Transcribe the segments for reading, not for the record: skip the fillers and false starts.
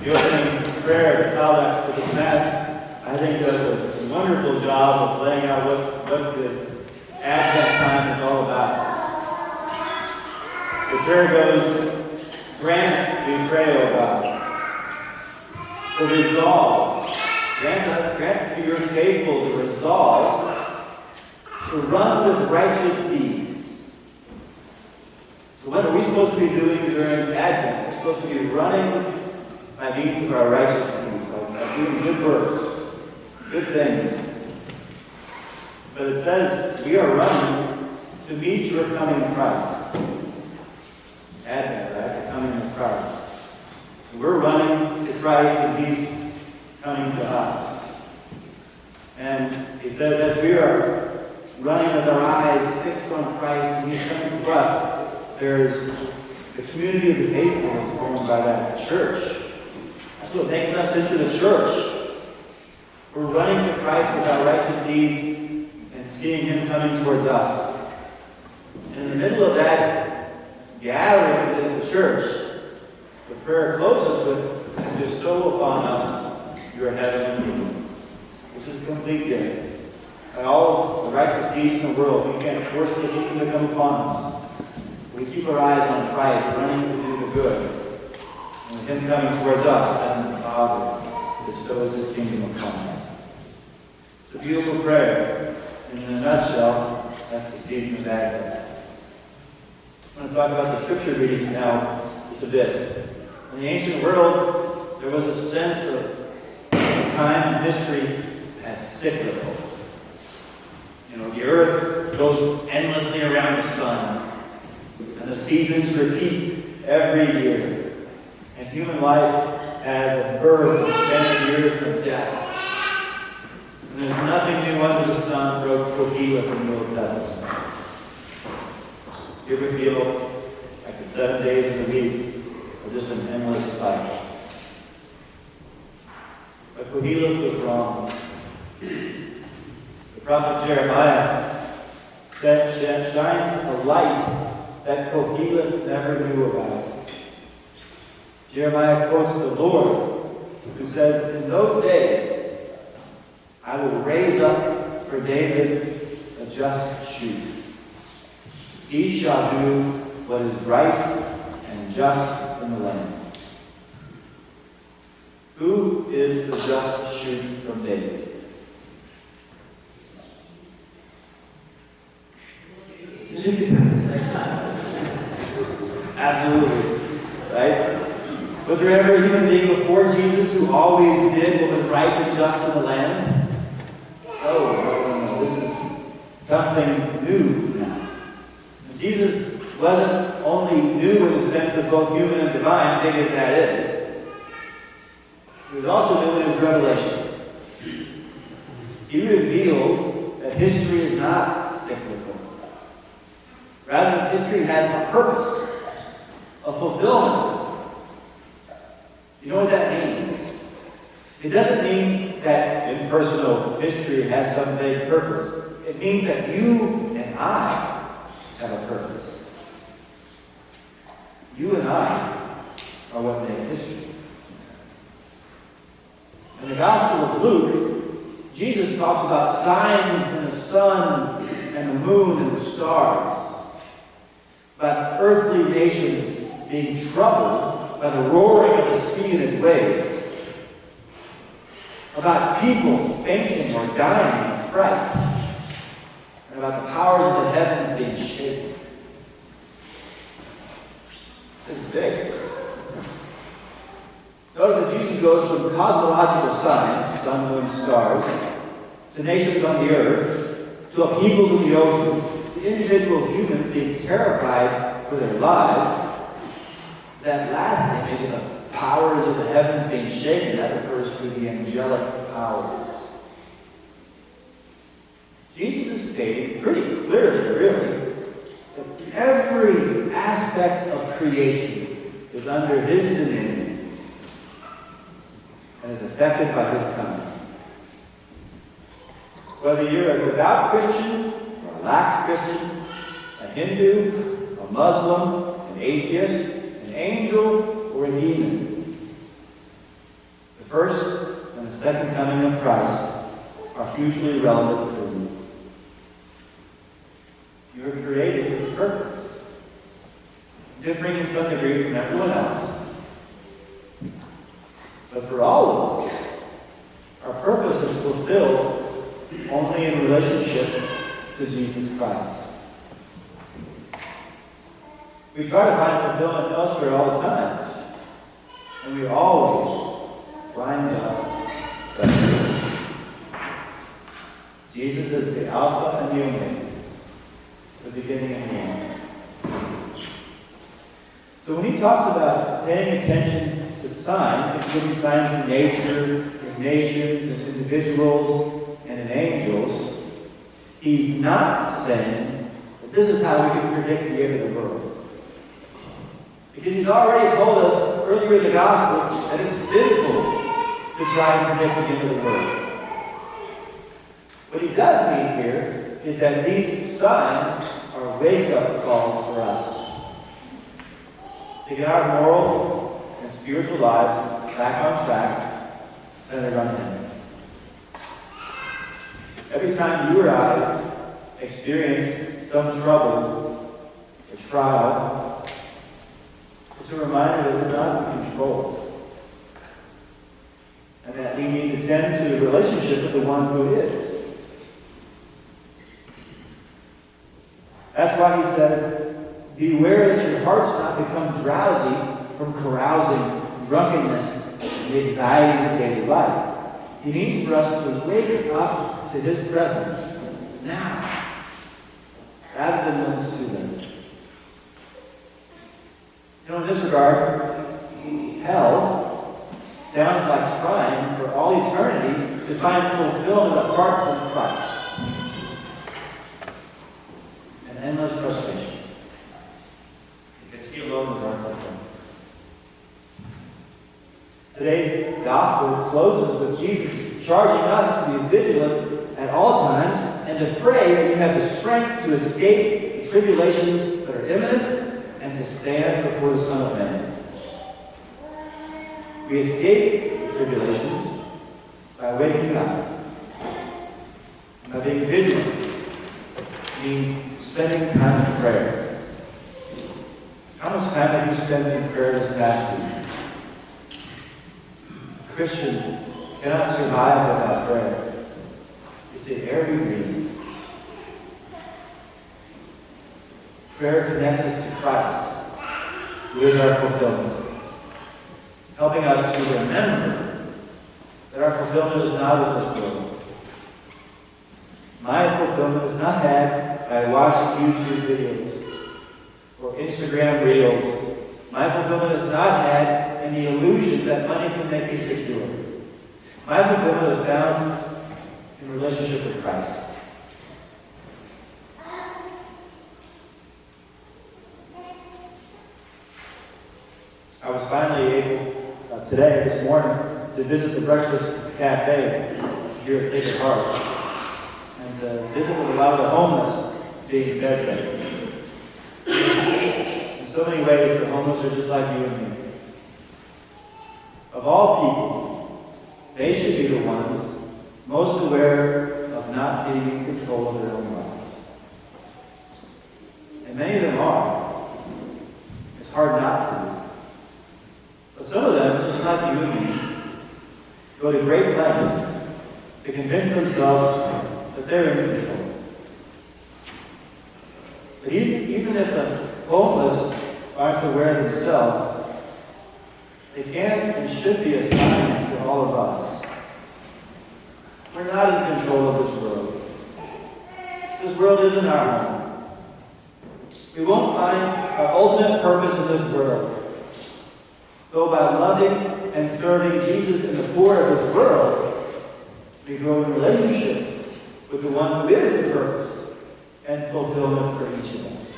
The opening prayer, the collect for this Mass, I think does a wonderful job of laying out what the Advent time is all about. The prayer goes, grant, we pray, O God, the resolve, grant to your faithful the resolve to run with righteous deeds. So what are we supposed to be doing during Advent? We're supposed to be running by means of our righteous deeds, by doing good works, good things. But it says we are running to meet your coming Christ. Advent, right? The coming of Christ. So we're running to Christ and He's coming to us. And He says as we are running with our eyes fixed on Christ and He's coming to us, there's the community of the faithful is formed by that church. That's what makes us into the church. We're running to Christ with our righteous deeds and seeing Him coming towards us. And in the middle of that gathering that is the church, the prayer closes with, "And bestow upon us your heavenly kingdom," which is a complete gift. By all the righteous deeds in the world, we can't force the kingdom to come upon us. We keep our eyes on Christ, running to do the good. And with Him coming towards us, then the Father bestows His kingdom upon us. It's a beautiful prayer. And in a nutshell, that's the season of Advent. I want to talk about the scripture readings now just a bit. In the ancient world, there was a sense of time and history as cyclical. You know, the earth goes endlessly around the sun, and the seasons repeat every year. And human life has a birth and spent years from death. And there's nothing new under the sun, wrote Kohelet in the Old Testament. You ever feel like the 7 days of the week are just an endless cycle? But Kohelet was wrong. The prophet Jeremiah shines a light that Kohelet never knew about. Jeremiah quotes the Lord, who says, "In those days, I will raise up for David a just shoot. He shall do what is right and just in the land." Who is the just shoot from David? Jesus. Absolutely. Right? Was there ever a human being before Jesus who always did what was right and just in the land? No. This is something new now. And Jesus wasn't only new in the sense of both human and divine, big as that is. He was also new in His revelation. He revealed that history is not cyclical. Rather, history has a purpose, a fulfillment. You know what that means? It doesn't mean that impersonal history has some vague purpose. It means that you and I have a purpose. You and I are what make history. In the Gospel of Luke, Jesus talks about signs in the sun and the moon and the stars, about earthly nations being troubled by the roaring of the sea and its waves, about people fainting or dying of fright, and about the powers of the heavens being shaken. This is big. Notice that Jesus goes from cosmological science, sun, moon, stars, to nations on the earth, to upheavals in the oceans, to individual humans being terrified for their lives. That last image of the powers of the heavens being shaken, that refers to the angelic powers. Jesus is stating pretty clearly, really, that every aspect of creation is under His dominion and is affected by His coming. Whether you're a devout Christian or a lax Christian, a Hindu, a Muslim, an atheist, an angel, or a demon, second coming of Christ are hugely relevant for you. You were created with a purpose, differing in some degree from everyone else. But for all of us, our purpose is fulfilled only in relationship to Jesus Christ. We try to find fulfillment elsewhere all the time, and we always find God first. Jesus is the Alpha and the Omega, the beginning and the end. So when he talks about paying attention to signs, including signs in nature, in nations, in individuals, and in angels, he's not saying that this is how we can predict the end of the world. Because he's already told us earlier in the gospel that it's sinful to try and predict the end of the world. What he does mean here is that these signs are wake-up calls for us to get our moral and spiritual lives back on track, centered on him. Every time you or I experience some trouble or trial, it's a reminder that we're not in control, and that we need to tend to the relationship with the one who is. That's why he says, beware that your hearts not become drowsy from carousing, drunkenness, and the anxieties of daily life. He means for us to wake up to his presence now, rather than when it's too late. You know, in this regard, hell sounds like trying for all eternity to find fulfillment apart from Christ. And endless frustration. Because he alone is our fulfillment. Today's gospel closes with Jesus charging us to be vigilant at all times and to pray that we have the strength to escape the tribulations that are imminent and to stand before the Son of Man. We escape the tribulations by waking up. By being vigilant means spending time in prayer. How much time have you spent in prayer this past week? A Christian cannot survive without prayer. It's the air we breathe. Prayer connects us to Christ, who is our fulfillment, helping us to remember that our fulfillment is not of this world. My fulfillment is not had by watching YouTube videos or Instagram reels. My fulfillment is not had in the illusion that money can make me secure. My fulfillment is found in relationship with Christ. I was finally able, this morning, to visit the Breakfast Cafe here at Sacred Heart, and to visit with a lot of the homeless being fed there. In so many ways, the homeless are just like you and me. Of all people, they should be the ones most aware of not being in control of their own lives. And many of them are. It's hard not to. But some of them, just like you and me, go to great lengths to convince themselves that they're in control. But even if the homeless aren't aware themselves, they can and should be a sign to all of us. We're not in control of this world. This world isn't our home. We won't find our ultimate purpose in this world. Though by loving and serving Jesus in the poor of this world, we grow in relationship with the one who is the purpose and fulfillment for each of us.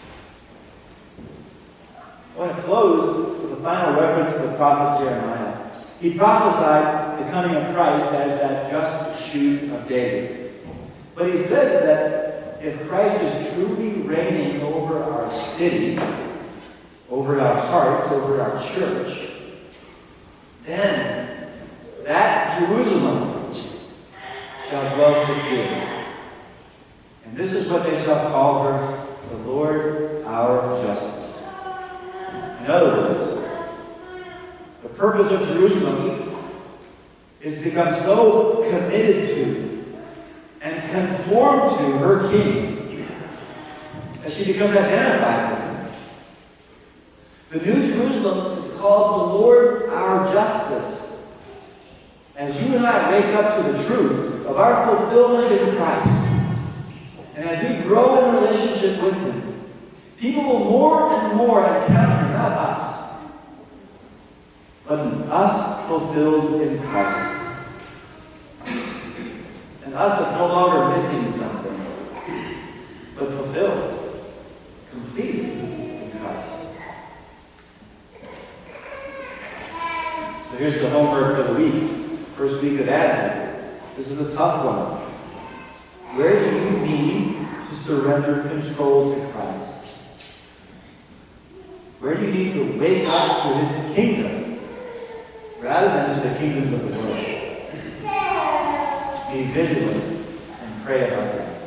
I want to close with a final reference to the prophet Jeremiah. He prophesied the coming of Christ as that just shoot of David. But he says that if Christ is truly reigning over our city, over our hearts, over our church, then that Jerusalem purpose of Jerusalem is to become so committed to and conformed to her King that she becomes identified with him. The New Jerusalem is called the Lord our justice. As you and I wake up to the truth of our fulfillment in Christ, and as we grow in relationship with him, people will more and more encounter not us, but us fulfilled in Christ. And us that's no longer missing something, but fulfilled, complete in Christ. So here's the homework for the week. First week of Advent. This is a tough one. Where do you need to surrender control to Christ? Where do you need to wake up to his kingdom rather than to the kingdoms of the world? Be vigilant and pray about that.